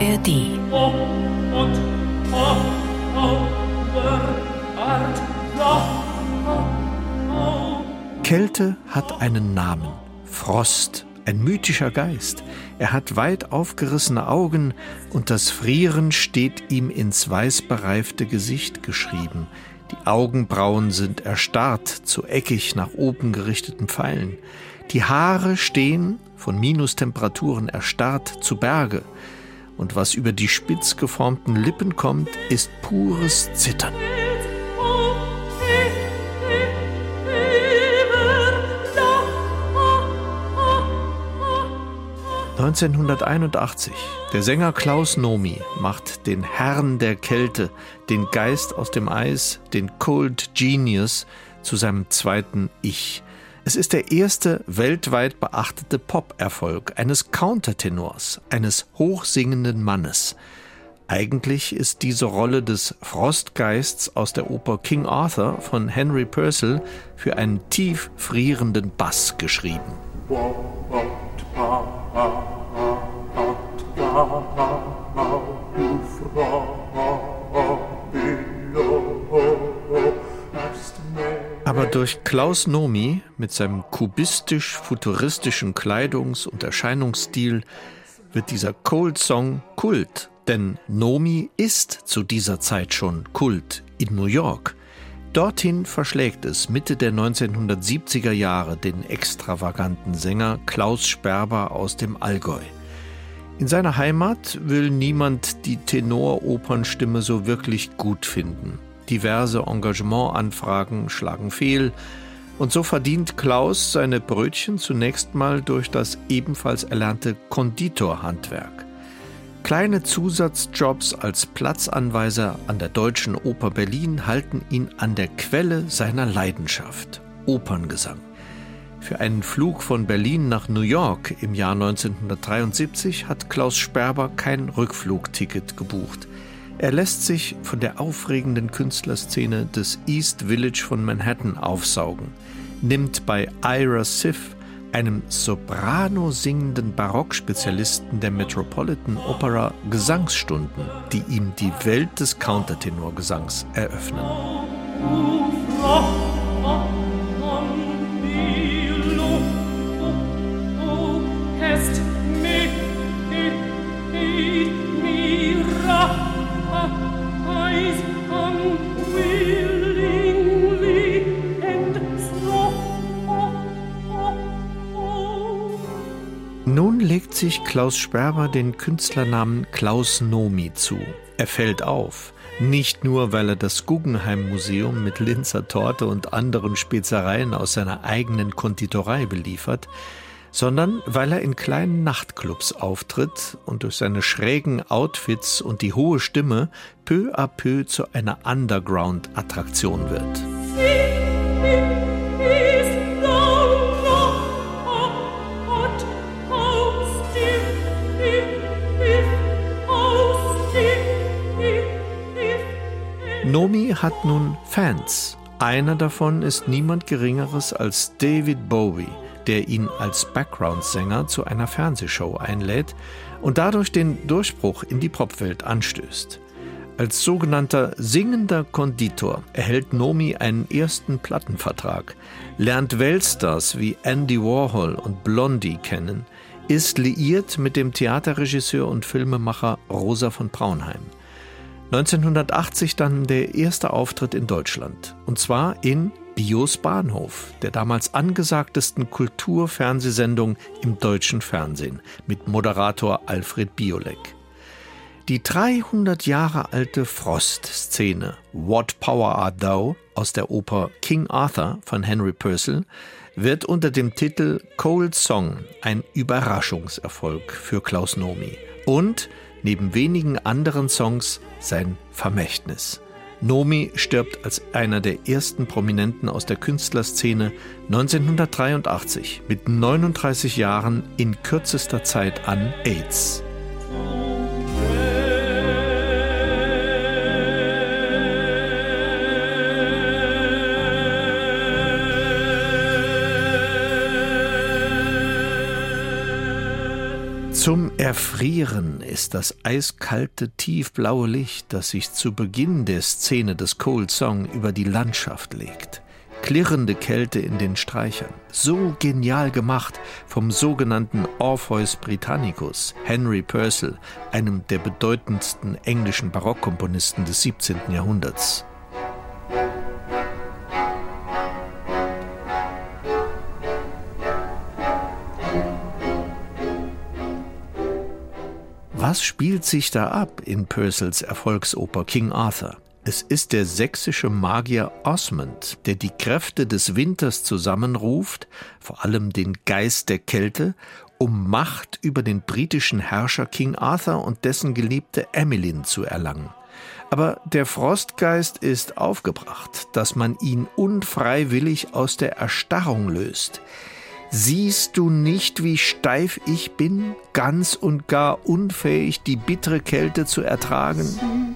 ARD. Kälte hat einen Namen. Frost, ein mythischer Geist. Er hat weit aufgerissene Augen und das Frieren steht ihm ins weißbereifte Gesicht geschrieben. Die Augenbrauen sind erstarrt zu eckig nach oben gerichteten Pfeilen. Die Haare stehen, von Minustemperaturen erstarrt, zu Berge. Und was über die spitz geformten Lippen kommt, ist pures Zittern. (1981) Der Sänger Klaus Nomi macht den Herrn der Kälte, den Geist aus dem Eis, den Cold Genius zu seinem zweiten Ich. Es ist der erste weltweit beachtete Pop-Erfolg eines Countertenors, eines hochsingenden Mannes. Eigentlich ist diese Rolle des Frostgeists aus der Oper King Arthur von Henry Purcell für einen tief frierenden Bass geschrieben. Aber durch Klaus Nomi mit seinem kubistisch-futuristischen Kleidungs- und Erscheinungsstil wird dieser Cold Song Kult. Denn Nomi ist zu dieser Zeit schon Kult in New York. Dorthin verschlägt es Mitte der 1970er Jahre den extravaganten Sänger Klaus Sperber aus dem Allgäu. In seiner Heimat will niemand die Tenoropernstimme so wirklich gut finden. Diverse Engagementanfragen schlagen fehl und so verdient Klaus seine Brötchen zunächst mal durch das ebenfalls erlernte Konditorhandwerk. Kleine Zusatzjobs als Platzanweiser an der Deutschen Oper Berlin halten ihn an der Quelle seiner Leidenschaft, Operngesang. Für einen Flug von Berlin nach New York im Jahr 1973 hat Klaus Sperber kein Rückflugticket gebucht. Er lässt sich von der aufregenden Künstlerszene des East Village von Manhattan aufsaugen, nimmt bei Ira Sif, einem Soprano singenden Barockspezialisten der Metropolitan Opera, Gesangsstunden, die ihm die Welt des Countertenorgesangs eröffnen. Nun legt sich Klaus Sperber den Künstlernamen Klaus Nomi zu. Er fällt auf, nicht nur, weil er das Guggenheim-Museum mit Linzer Torte und anderen Spezereien aus seiner eigenen Konditorei beliefert, sondern weil er in kleinen Nachtclubs auftritt und durch seine schrägen Outfits und die hohe Stimme peu à peu zu einer Underground-Attraktion wird. Nomi hat nun Fans. Einer davon ist niemand Geringeres als David Bowie, der ihn als Background-Sänger zu einer Fernsehshow einlädt und dadurch den Durchbruch in die Popwelt anstößt. Als sogenannter singender Konditor erhält Nomi einen ersten Plattenvertrag, lernt Weltstars wie Andy Warhol und Blondie kennen, ist liiert mit dem Theaterregisseur und Filmemacher Rosa von Braunheim. 1980 dann der erste Auftritt in Deutschland, und zwar in Bios Bahnhof, der damals angesagtesten Kulturfernsehsendung im deutschen Fernsehen, mit Moderator Alfred Biolek. Die 300 Jahre alte Frost-Szene What Power Art Thou aus der Oper King Arthur von Henry Purcell wird unter dem Titel Cold Song ein Überraschungserfolg für Klaus Nomi und neben wenigen anderen Songs sein Vermächtnis. Nomi stirbt als einer der ersten Prominenten aus der Künstlerszene 1983 mit 39 Jahren in kürzester Zeit an AIDS. Zum Erfrieren ist das eiskalte, tiefblaue Licht, das sich zu Beginn der Szene des Cold Song über die Landschaft legt. Klirrende Kälte in den Streichern. So genial gemacht vom sogenannten Orpheus Britannicus, Henry Purcell, einem der bedeutendsten englischen Barockkomponisten des 17. Jahrhunderts. Was spielt sich da ab in Purcells Erfolgsoper King Arthur? Es ist der sächsische Magier Osmond, der die Kräfte des Winters zusammenruft, vor allem den Geist der Kälte, um Macht über den britischen Herrscher King Arthur und dessen Geliebte Emmeline zu erlangen. Aber der Frostgeist ist aufgebracht, dass man ihn unfreiwillig aus der Erstarrung löst. Siehst du nicht, wie steif ich bin, ganz und gar unfähig, die bittere Kälte zu ertragen?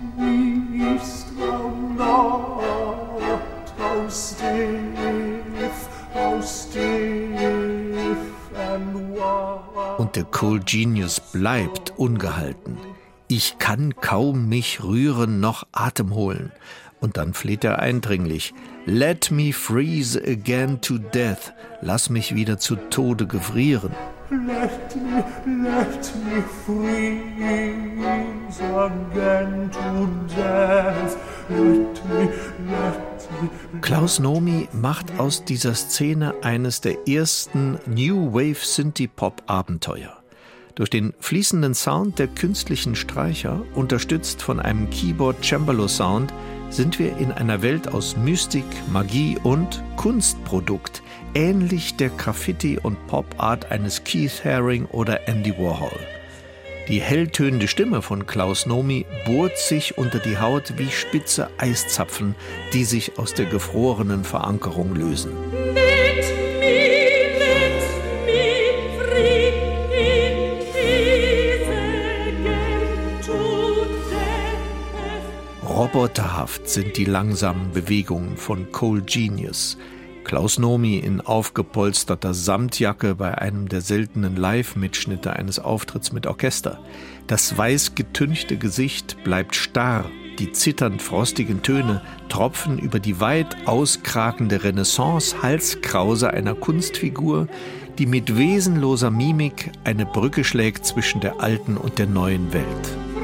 Und der Cold Genius bleibt ungehalten. Ich kann kaum mich rühren noch Atem holen. Und dann fleht er eindringlich: Let me freeze again to death. Lass mich wieder zu Tode gefrieren. Let me freeze again to death. Let me. Klaus Nomi macht aus dieser Szene eines der ersten New Wave Synthie-Pop-Abenteuer. Durch den fließenden Sound der künstlichen Streicher, unterstützt von einem Keyboard-Cembalo-Sound, sind wir in einer Welt aus Mystik, Magie und Kunstprodukt, ähnlich der Graffiti- und Pop-Art eines Keith Haring oder Andy Warhol. Die helltönende Stimme von Klaus Nomi bohrt sich unter die Haut wie spitze Eiszapfen, die sich aus der gefrorenen Verankerung lösen. Roboterhaft sind die langsamen Bewegungen von Cold Genius. Klaus Nomi in aufgepolsterter Samtjacke bei einem der seltenen Live-Mitschnitte eines Auftritts mit Orchester. Das weiß getünchte Gesicht bleibt starr, die zitternd frostigen Töne tropfen über die weit auskragende Renaissance-Halskrause einer Kunstfigur, die mit wesenloser Mimik eine Brücke schlägt zwischen der alten und der neuen Welt.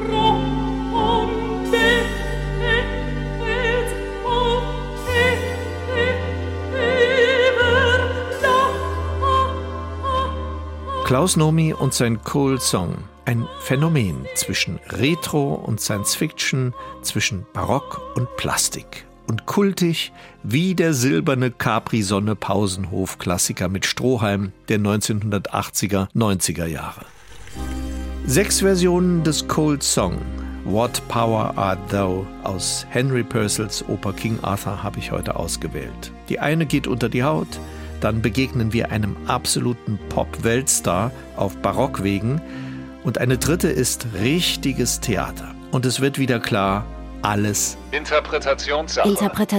Klaus Nomi und sein Cold Song, ein Phänomen zwischen Retro und Science Fiction, zwischen Barock und Plastik. Und kultig wie der silberne Capri-Sonne-Pausenhof-Klassiker mit Strohhalm der 1980er, 90er Jahre. 6 Versionen des Cold Song, What Power Art Thou, aus Henry Purcells Oper King Arthur habe ich heute ausgewählt. Die eine geht unter die Haut, dann begegnen wir einem absoluten Pop-Weltstar auf Barockwegen und eine dritte ist richtiges Theater. Und es wird wieder klar, alles Interpretationssache.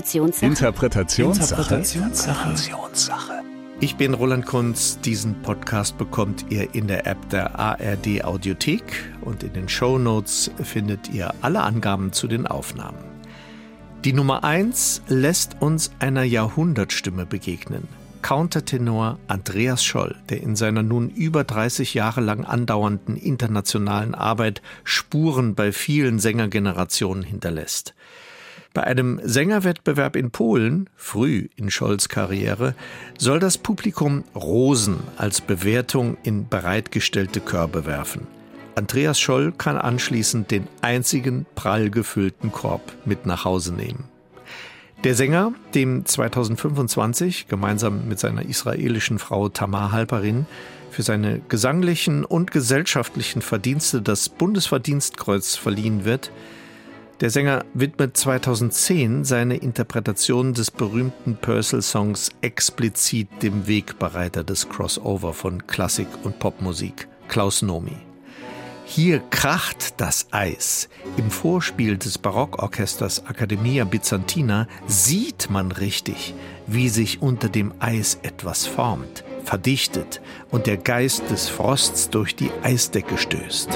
Ich bin Roland Kunz. Diesen Podcast bekommt ihr in der App der ARD Audiothek und in den Shownotes findet ihr alle Angaben zu den Aufnahmen. Die Nummer 1 lässt uns einer Jahrhundertstimme begegnen. Countertenor Andreas Scholl, der in seiner nun über 30 Jahre lang andauernden internationalen Arbeit Spuren bei vielen Sängergenerationen hinterlässt. Bei einem Sängerwettbewerb in Polen, früh in Scholls Karriere, soll das Publikum Rosen als Bewertung in bereitgestellte Körbe werfen. Andreas Scholl kann anschließend den einzigen prall gefüllten Korb mit nach Hause nehmen. Der Sänger, dem 2025 gemeinsam mit seiner israelischen Frau Tamar Halperin für seine gesanglichen und gesellschaftlichen Verdienste das Bundesverdienstkreuz verliehen wird, der Sänger widmet 2010 seine Interpretation des berühmten Purcell-Songs explizit dem Wegbereiter des Crossover von Klassik und Popmusik, Klaus Nomi. Hier kracht das Eis. Im Vorspiel des Barockorchesters Accademia Bizantina sieht man richtig, wie sich unter dem Eis etwas formt. verdichtet und der Geist des Frosts durch die Eisdecke stößt.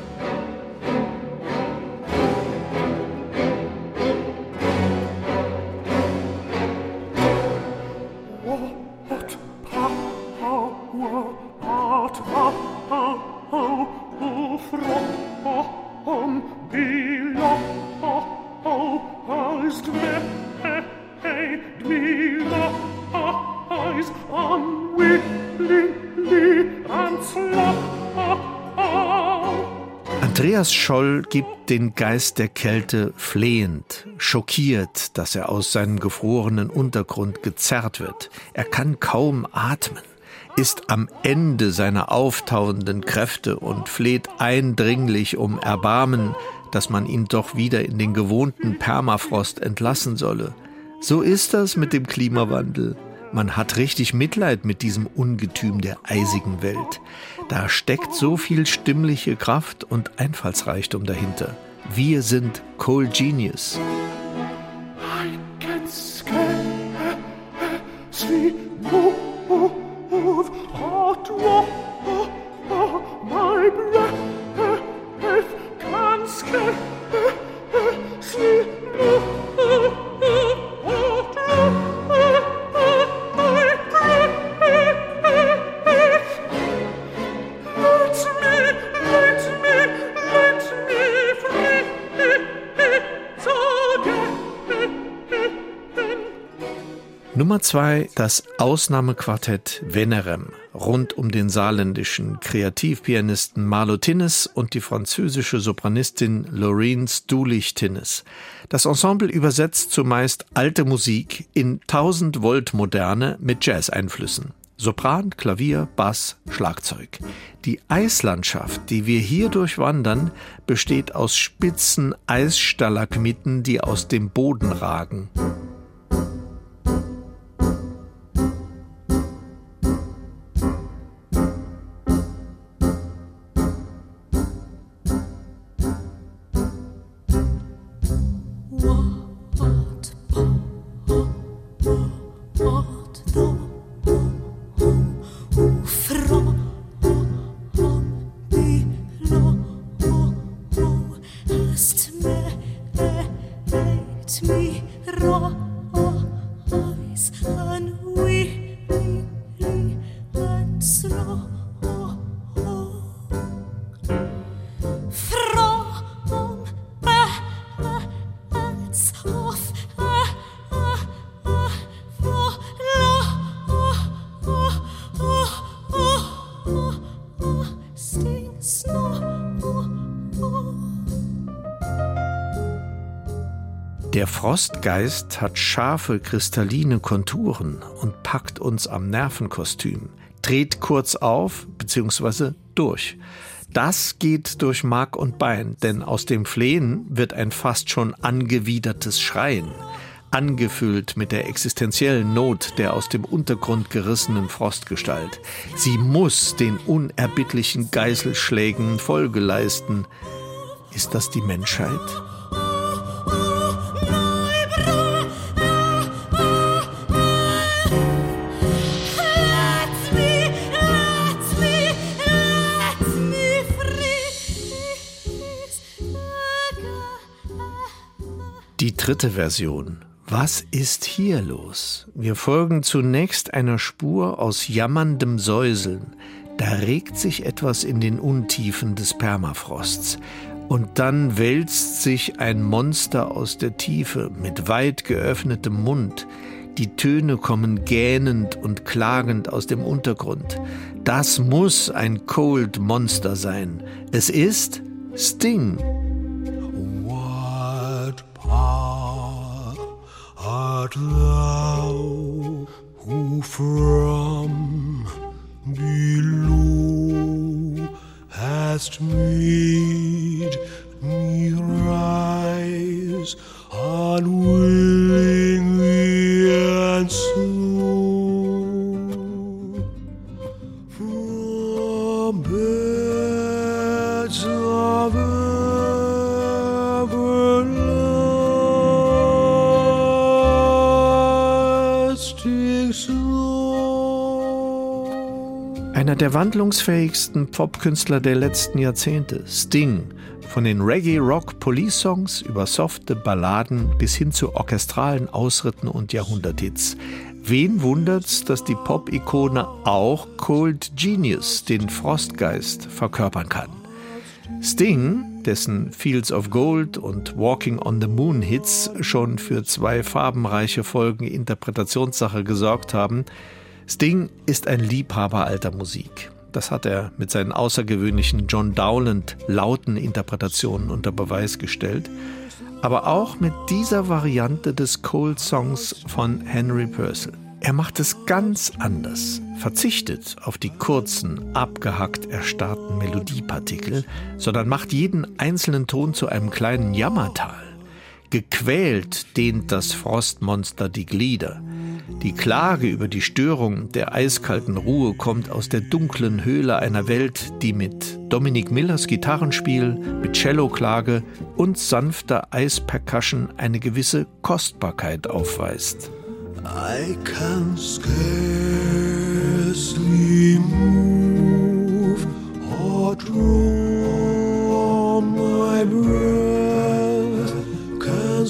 Andreas Scholl gibt den Geist der Kälte flehend, schockiert, dass er aus seinem gefrorenen Untergrund gezerrt wird. Er kann kaum atmen, ist am Ende seiner auftauenden Kräfte und fleht eindringlich um Erbarmen, dass man ihn doch wieder in den gewohnten Permafrost entlassen solle. So ist das mit dem Klimawandel. Man hat richtig Mitleid mit diesem Ungetüm der eisigen Welt. Da steckt so viel stimmliche Kraft und Einfallsreichtum dahinter. Wir sind Cold Genius. I can scarcely move hot water. My breath can scarcely move. Nummer 2, das Ausnahmequartett Venerem, rund um den saarländischen Kreativpianisten Marlo Tinnes und die französische Sopranistin Loreen Stulich-Tinnes. Das Ensemble übersetzt zumeist alte Musik in 1000-Volt-Moderne mit Jazz-Einflüssen. Sopran, Klavier, Bass, Schlagzeug. Die Eislandschaft, die wir hier durchwandern, besteht aus spitzen Eisstalagmiten, die aus dem Boden ragen. Der Frostgeist hat scharfe, kristalline Konturen und packt uns am Nervenkostüm, dreht kurz auf bzw. durch. Das geht durch Mark und Bein, denn aus dem Flehen wird ein fast schon angewidertes Schreien, angefüllt mit der existenziellen Not der aus dem Untergrund gerissenen Frostgestalt. Sie muss den unerbittlichen Geißelschlägen Folge leisten. Ist das die Menschheit? Die dritte Version. Was ist hier los? Wir folgen zunächst einer Spur aus jammerndem Säuseln. Da regt sich etwas in den Untiefen des Permafrosts. Und dann wälzt sich ein Monster aus der Tiefe mit weit geöffnetem Mund. Die Töne kommen gähnend und klagend aus dem Untergrund. Das muss ein Cold Monster sein. Es ist Sting. Art thou who from below hast made me rise unwillingly and slow from beds of everlasting snow. Einer der wandlungsfähigsten Popkünstler der letzten Jahrzehnte, Sting, von den Reggae-Rock-Police-Songs über softe Balladen bis hin zu orchestralen Ausritten und Jahrhunderthits. Wen wundert's, dass die Pop-Ikone auch Cold Genius, den Frostgeist, verkörpern kann? Sting, dessen Fields of Gold und Walking on the Moon Hits schon für 2 farbenreiche Folgen Interpretationssache gesorgt haben, Sting ist ein Liebhaber alter Musik. Das hat er mit seinen außergewöhnlichen John Dowland lauten Interpretationen unter Beweis gestellt, aber auch mit dieser Variante des Cold Songs von Henry Purcell. Er macht es ganz anders, verzichtet auf die kurzen, abgehackt erstarrten Melodiepartikel, sondern macht jeden einzelnen Ton zu einem kleinen Jammertal. Gequält dehnt das Frostmonster die Glieder. Die Klage über die Störung der eiskalten Ruhe kommt aus der dunklen Höhle einer Welt, die mit Dominic Millers Gitarrenspiel, mit Celloklage und sanfter Eispercussion eine gewisse Kostbarkeit aufweist. I can scarcely move or draw my breath, can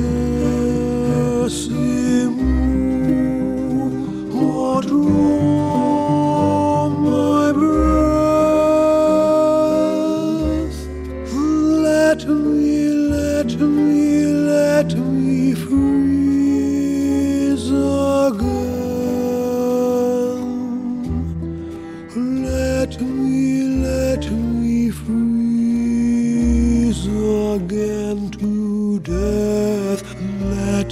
scarcely move or draw my breath. Let me freeze again. Let me freeze again to death. Let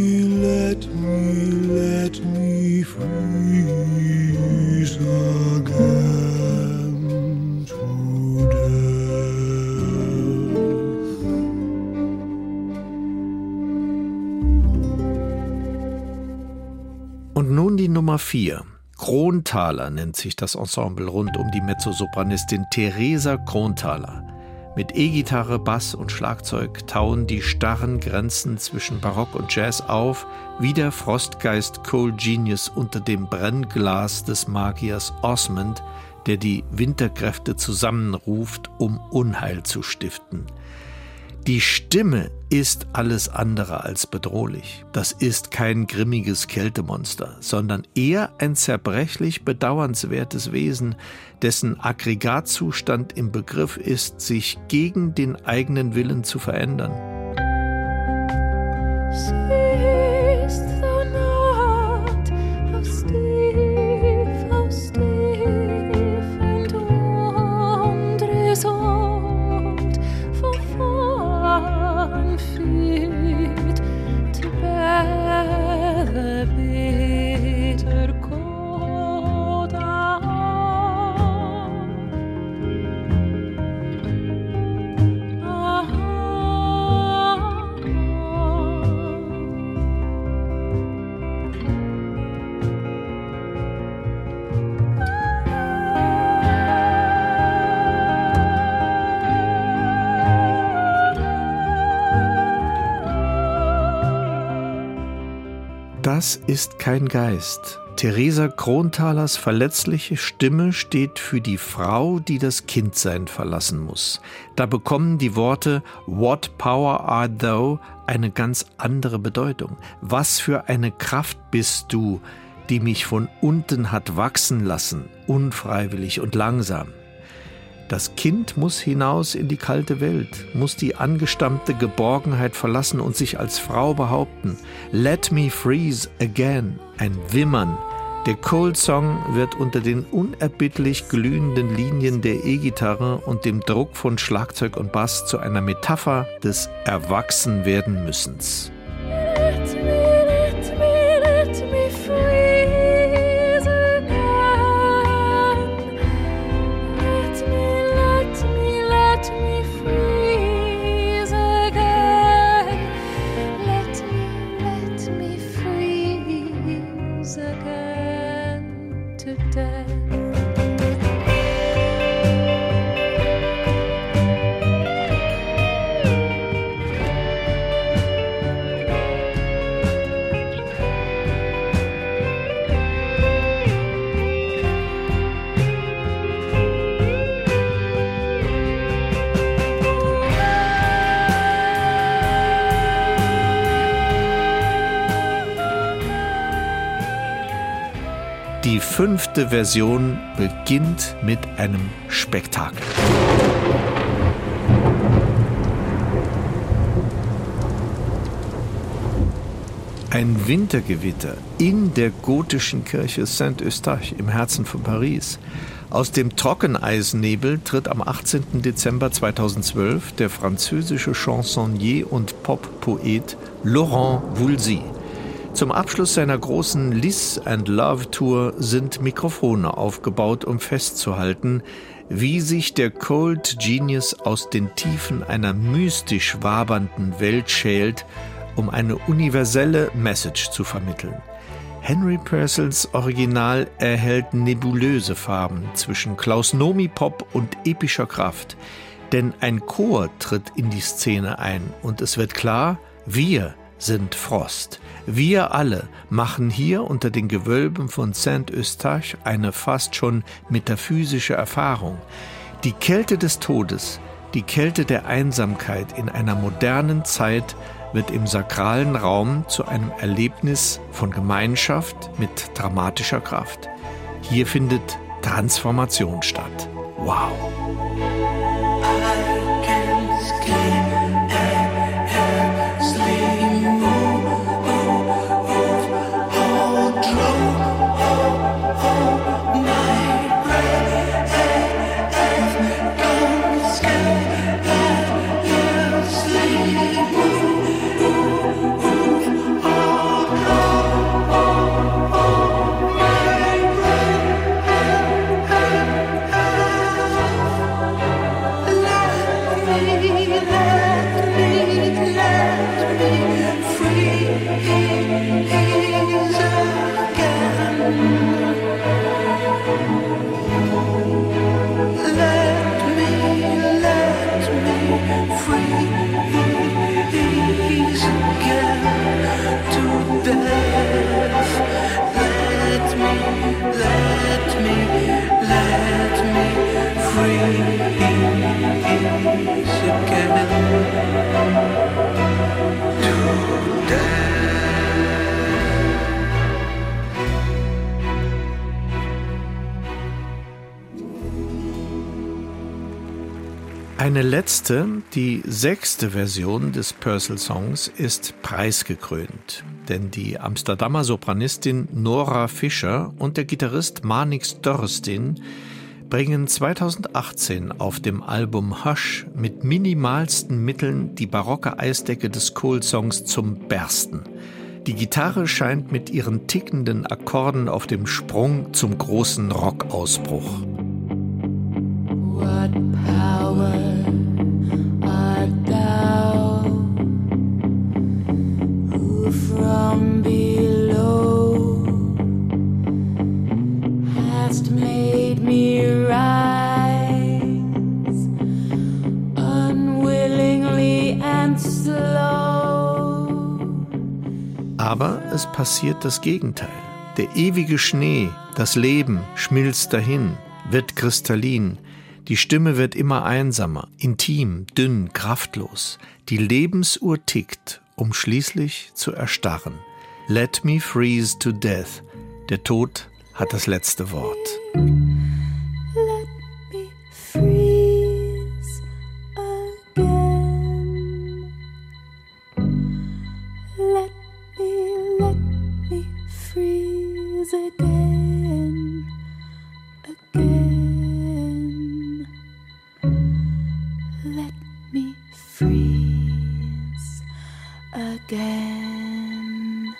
me freeze again to death. Und nun die Nummer 4. Kronthaler nennt sich das Ensemble rund um die Mezzosopranistin Theresa Kronthaler. Mit E-Gitarre, Bass und Schlagzeug tauen die starren Grenzen zwischen Barock und Jazz auf, wie der Frostgeist Cold Genius unter dem Brennglas des Magiers Osmond, der die Winterkräfte zusammenruft, um Unheil zu stiften. Die Stimme ist alles andere als bedrohlich. Das ist kein grimmiges Kältemonster, sondern eher ein zerbrechlich bedauernswertes Wesen, dessen Aggregatzustand im Begriff ist, sich gegen den eigenen Willen zu verändern. Das ist kein Geist. Theresa Kronthalers verletzliche Stimme steht für die Frau, die das Kindsein verlassen muss. Da bekommen die Worte "What power art thou" eine ganz andere Bedeutung. Was für eine Kraft bist du, die mich von unten hat wachsen lassen, unfreiwillig und langsam. Das Kind muss hinaus in die kalte Welt, muss die angestammte Geborgenheit verlassen und sich als Frau behaupten. Let me freeze again, ein Wimmern. Der Cold Song wird unter den unerbittlich glühenden Linien der E-Gitarre und dem Druck von Schlagzeug und Bass zu einer Metapher des Erwachsenwerdenmüssens. 5. Version beginnt mit einem Spektakel. Ein Wintergewitter in der gotischen Kirche Saint-Eustache im Herzen von Paris. Aus dem Trockeneisnebel tritt am 18. Dezember 2012 der französische Chansonnier und Pop-Poet Laurent Voulzy. Zum Abschluss seiner großen Liz and Love Tour sind Mikrofone aufgebaut, um festzuhalten, wie sich der Cold Genius aus den Tiefen einer mystisch wabernden Welt schält, um eine universelle Message zu vermitteln. Henry Purcells Original erhält nebulöse Farben zwischen Klaus-Nomi-Pop und epischer Kraft. Denn ein Chor tritt in die Szene ein und es wird klar, wir sind Frost. Wir alle machen hier unter den Gewölben von Saint-Eustache eine fast schon metaphysische Erfahrung. Die Kälte des Todes, die Kälte der Einsamkeit in einer modernen Zeit wird im sakralen Raum zu einem Erlebnis von Gemeinschaft mit dramatischer Kraft. Hier findet Transformation statt. Wow! Eine letzte, die 6. Version des Purcell-Songs ist preisgekrönt. Denn die Amsterdamer Sopranistin Nora Fischer und der Gitarrist Marnix Dorstin bringen 2018 auf dem Album Hush mit minimalsten Mitteln die barocke Eisdecke des Cold-Songs zum Bersten. Die Gitarre scheint mit ihren tickenden Akkorden auf dem Sprung zum großen Rockausbruch. What power art thou who from below hast made me rise unwillingly and slow. Aber es passiert das Gegenteil. Der ewige Schnee, das Leben schmilzt dahin, wird kristallin. Die Stimme wird immer einsamer, intim, dünn, kraftlos. Die Lebensuhr tickt, um schließlich zu erstarren. Let me freeze to death. Der Tod hat das letzte Wort. Let me freeze again. Let me freeze again. Let me freeze again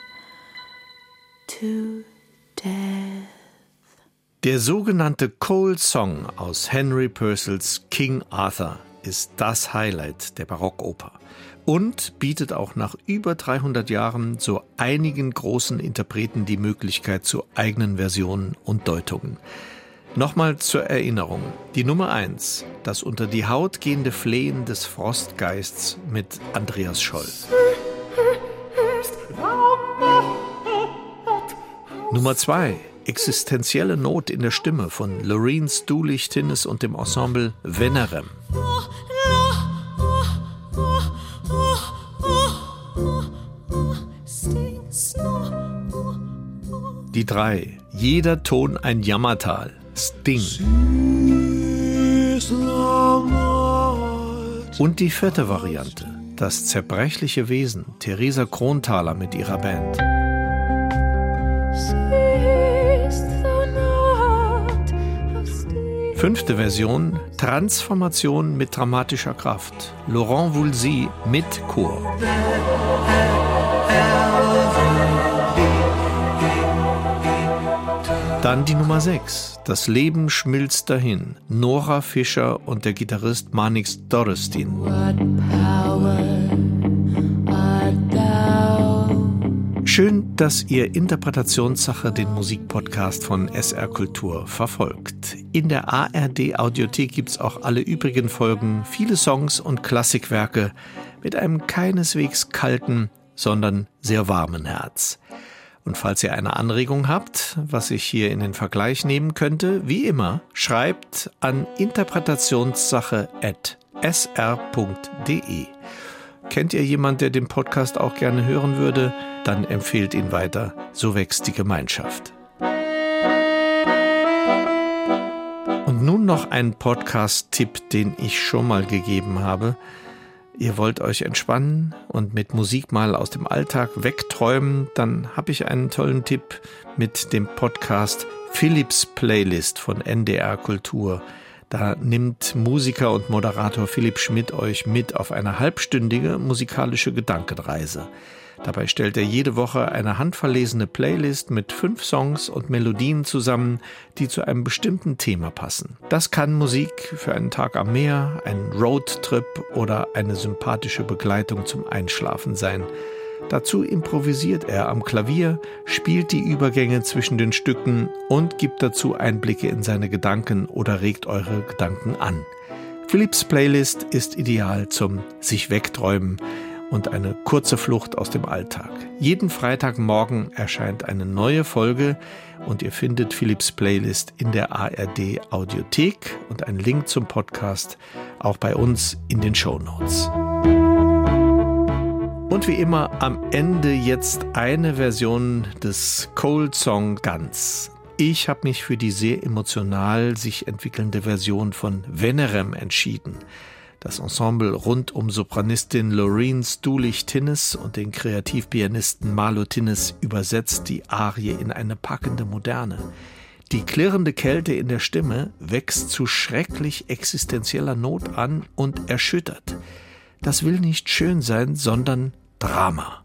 to death. Der sogenannte Cold Song aus Henry Purcells King Arthur ist das Highlight der Barockoper und bietet auch nach über 300 Jahren so einigen großen Interpreten die Möglichkeit zu eigenen Versionen und Deutungen. Nochmal zur Erinnerung, die Nummer 1, das unter die Haut gehende Flehen des Frostgeists mit Andreas Scholl. Nummer 2, existenzielle Not in der Stimme von Loreen Stulich-Tinnes und dem Ensemble Venerem. Die 3, Jeder Ton ein Jammertal. Sting. Und die 4. Variante, das zerbrechliche Wesen, Theresa Kronthaler mit ihrer Band. 5. Version, Transformation mit dramatischer Kraft, Laurent Voulzy mit Chor. Dann die Nummer 6, Das Leben schmilzt dahin, Nora Fischer und der Gitarrist Manix Dorestin. Schön, dass ihr Interpretationssache den Musikpodcast von SR Kultur verfolgt. In der ARD-Audiothek gibt's auch alle übrigen Folgen, viele Songs und Klassikwerke mit einem keineswegs kalten, sondern sehr warmen Herz. Und falls ihr eine Anregung habt, was ich hier in den Vergleich nehmen könnte, wie immer, schreibt an interpretationssache@sr.de. Kennt ihr jemanden, der den Podcast auch gerne hören würde? Dann empfehlt ihn weiter, so wächst die Gemeinschaft. Und nun noch ein Podcast-Tipp, den ich schon mal gegeben habe. Ihr wollt euch entspannen und mit Musik mal aus dem Alltag wegträumen, dann habe ich einen tollen Tipp mit dem Podcast Philips Playlist von NDR Kultur. Da nimmt Musiker und Moderator Philipp Schmidt euch mit auf eine halbstündige musikalische Gedankenreise. Dabei stellt er jede Woche eine handverlesene Playlist mit 5 Songs und Melodien zusammen, die zu einem bestimmten Thema passen. Das kann Musik für einen Tag am Meer, einen Roadtrip oder eine sympathische Begleitung zum Einschlafen sein. Dazu improvisiert er am Klavier, spielt die Übergänge zwischen den Stücken und gibt dazu Einblicke in seine Gedanken oder regt eure Gedanken an. Philips Playlist ist ideal zum sich wegträumen und eine kurze Flucht aus dem Alltag. Jeden Freitagmorgen erscheint eine neue Folge und ihr findet Philips Playlist in der ARD Audiothek und einen Link zum Podcast auch bei uns in den Shownotes. Und wie immer am Ende jetzt eine Version des Cold Song ganz. Ich habe mich für die sehr emotional sich entwickelnde Version von Venerem entschieden. Das Ensemble rund um Sopranistin Loreen Stulich-Tinnes und den Kreativpianisten Marlo Tinnes übersetzt die Arie in eine packende Moderne. Die klirrende Kälte in der Stimme wächst zu schrecklich existenzieller Not an und erschüttert. Das will nicht schön sein, sondern Drama.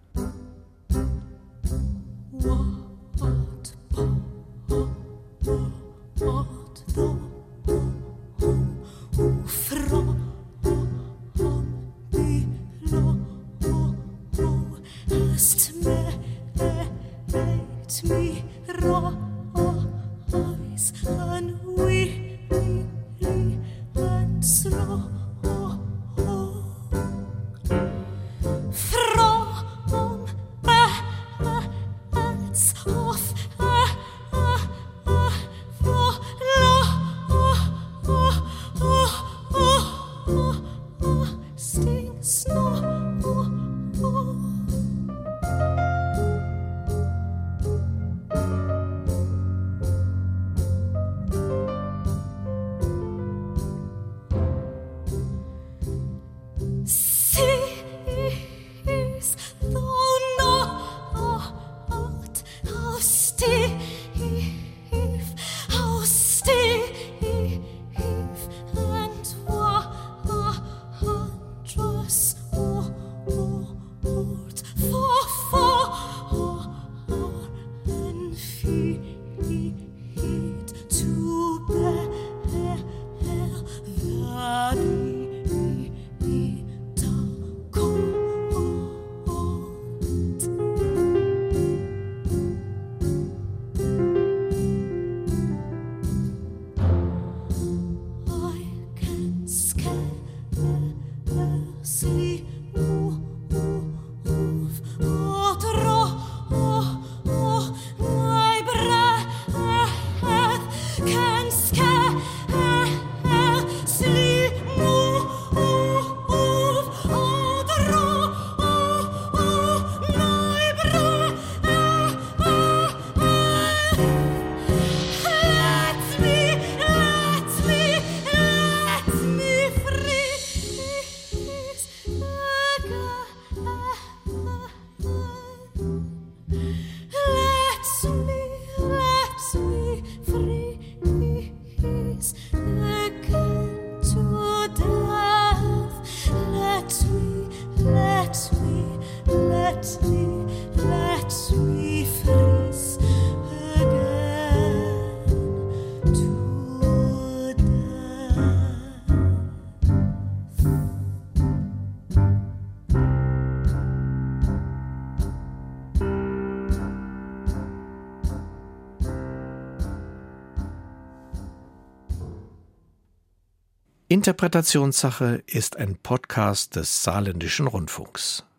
Interpretationssache ist ein Podcast des Saarländischen Rundfunks.